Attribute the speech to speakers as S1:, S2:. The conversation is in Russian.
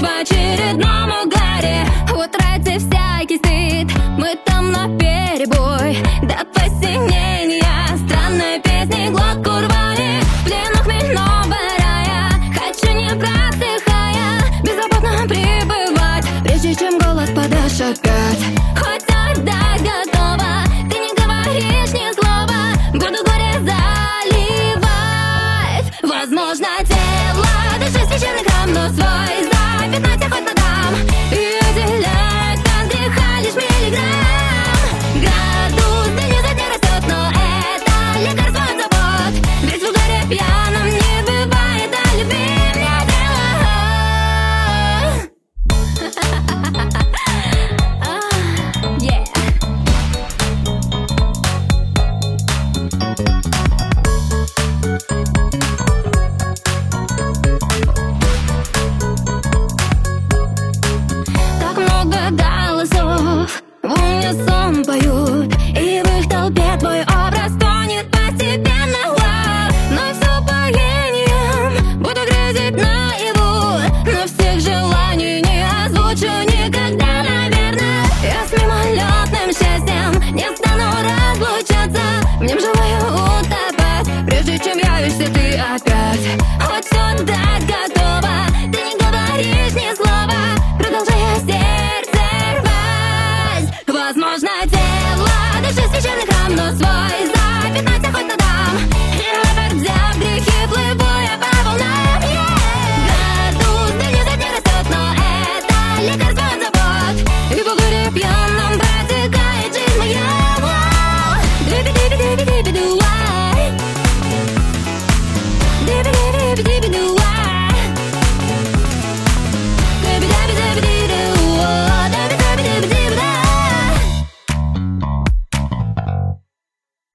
S1: в очередном угаре. Утратив всякий стыд, мы там наперебой до посинения. Странной песни глотку рвали, в плену хмельного рая. Хочу не просыхая, беззаботно пребывать, прежде чем голод подаст опять.